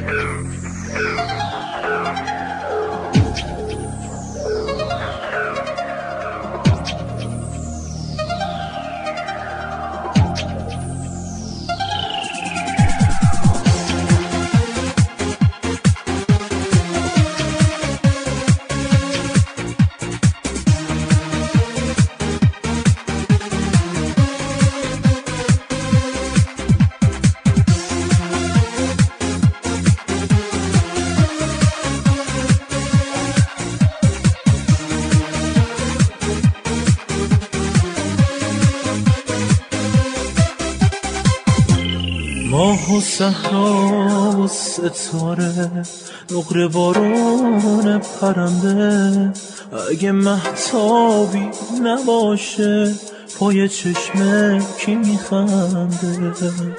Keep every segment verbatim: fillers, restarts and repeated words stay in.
ماه و صحرا و ستاره نقره بارون پرنده، اگه مهتابی نباشه پای چشمه کی میخنده؟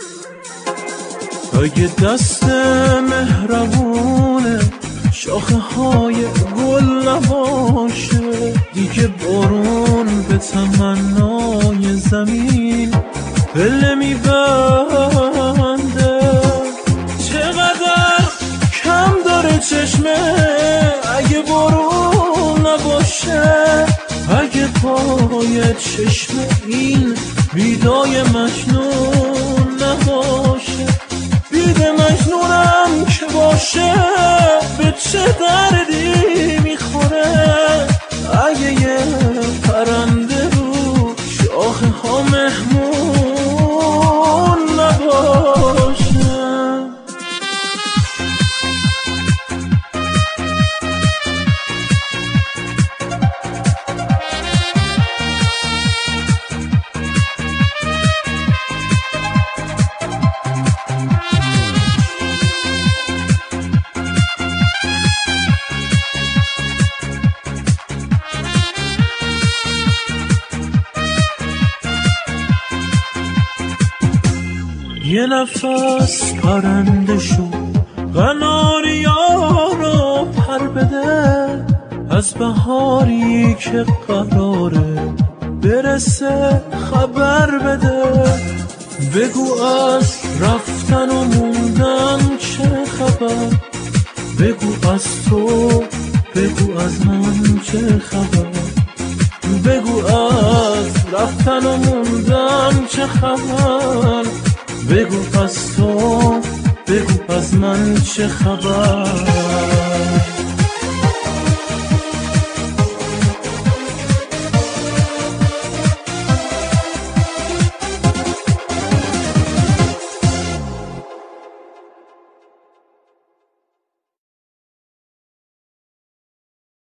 اگه دست مهربونه شاخه های گل نباشه، دیگه بارون به تمنای زمین پله میبنده. چقدر کم داره چشمه اگه بارون نباشه، اگه پای چشمه این بیدای مجنون نباشه. بید مجنونم که باشه به چه دردی میخوره، اگه یه پرنده رو شاخه ها مهمون نباشه. یه نفس پرنده شو قناریا رو پر بده، از بهاری که قراره برسه خبر بده. بگو از رفتن و موندن چه خبر، بگو از تو، بگو از من چه خبر. بگو از رفتن و موندن چه خبر، بگو از تو، بگو از من چه خبر.